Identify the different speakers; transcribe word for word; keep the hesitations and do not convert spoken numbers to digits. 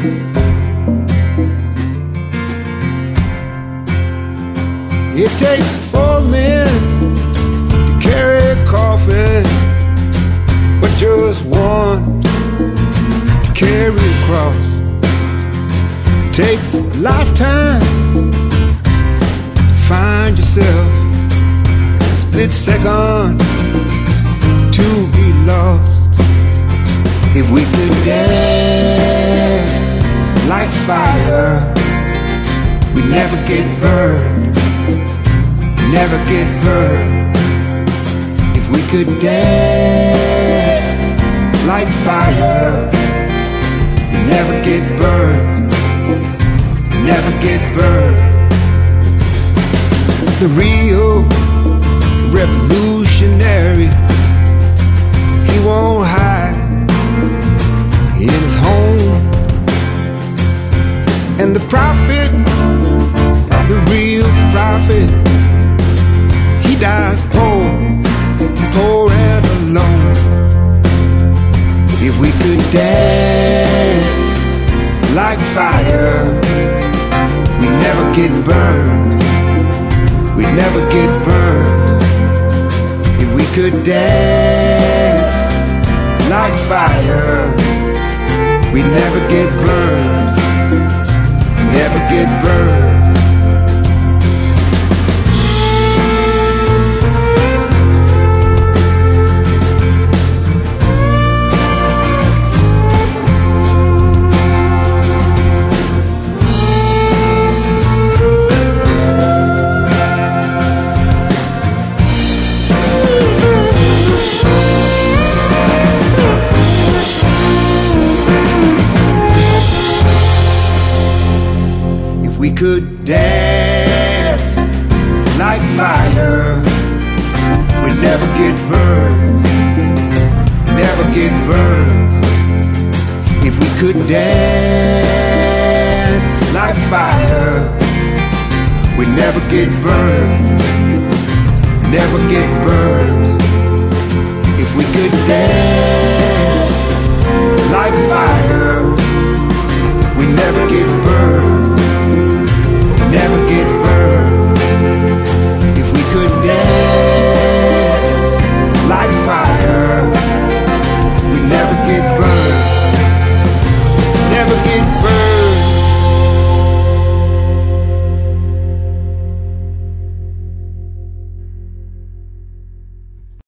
Speaker 1: It takes four men to carry a coffin, but just one to carry a cross. Takes a lifetime to find yourself, a split second to be lost. If we could dance like fire, we'd never get burned, never get burned. If we could dance like fire, we'd never get burned, never get burned. The real revolutionary, he won't hide in his home. And the prophet, the real prophet, he dies poor, poor and alone. If we could dance like fire, we'd never get burned, we'd never get burned. If we could dance like fire, we'd never get burned, never get burned. We could dance like fire, we'd never get burned, never get burned. If we could dance like fire, we'd never get burned, never get burned. If we could dance like fire,